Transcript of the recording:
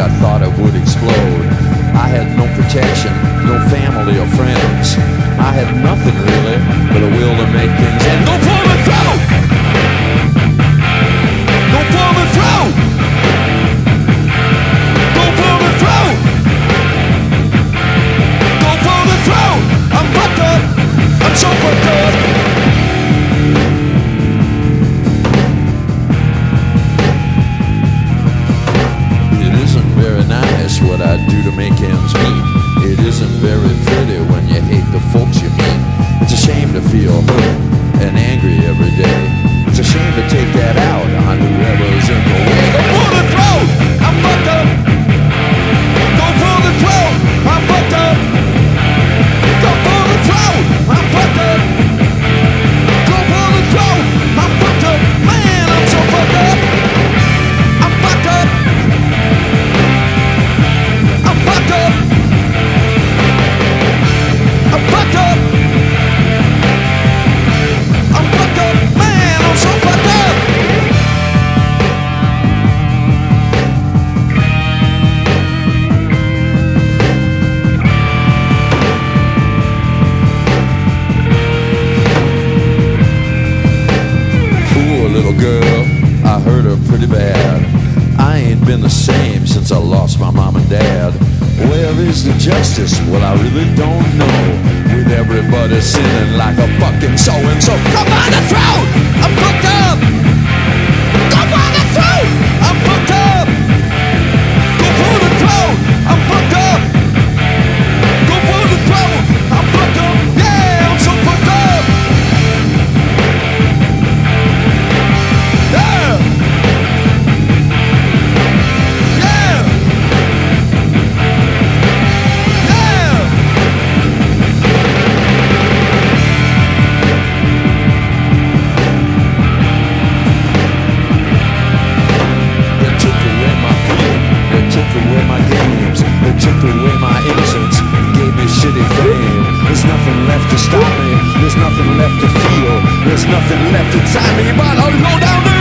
I thought it would explode. I had no protection, no family or friends. I had nothing really but a will to make things end. Go for the throat! Go for the throat! Go for the throat! Go for the throat! I'm fucked up! I'm so fucked up! It isn't very nice what I do to make ends meet. It isn't very pretty when you hate the folks you meet. It's a shame to feel hurt and angry every day. It's a shame to take that out on whoever's in the way. Go for the throat! I'm fucked up! Go for the throat! I'm fucked up! Go for the throat! I'm fucked up! Go for the throat! I'm fucked up! Man, I'm so fucked up! I'm fucked up! I'm fucked up! I'm fucked up! I'm fucked up! Man, I'm so fucked up! Poor little girl, I hurt her pretty bad. I ain't been the same since I lost my mom and dad. Where is the justice? Well, I really don't know. With everybody sinning like a fucking so-and-so. Go for the throat! I'm fucked up! Go for the throat! I'm fucked up! Go for the throat! I'm fucked up! Go for the throat! I'm fucked up! Yeah, I'm so fucked up! Yeah! Took away my innocence, gave me shitty fame. There's nothing left to stop me, there's nothing left to feel, there's nothing left inside me but I'll go down the